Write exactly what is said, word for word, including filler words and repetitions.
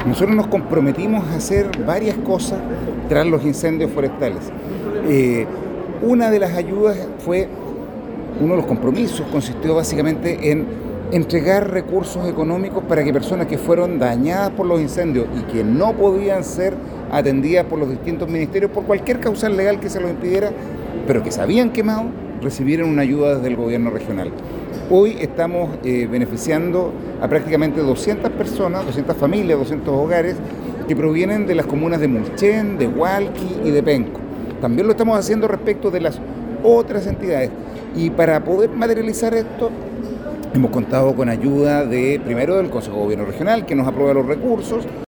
Nosotros nos comprometimos a hacer varias cosas tras los incendios forestales. Eh, una de las ayudas fue, uno de los compromisos consistió básicamente en entregar recursos económicos para que personas que fueron dañadas por los incendios y que no podían ser atendidas por los distintos ministerios por cualquier causal legal que se los impidiera, pero que se habían quemado, recibieron una ayuda desde el gobierno regional. Hoy estamos eh, beneficiando a prácticamente doscientas personas, doscientas familias, doscientos hogares que provienen de las comunas de Mulchen, de Hualqui y de Penco. También lo estamos haciendo respecto de las otras entidades. Y para poder materializar esto, hemos contado con ayuda de, primero, del Consejo de Gobierno Regional, que nos aprueba los recursos.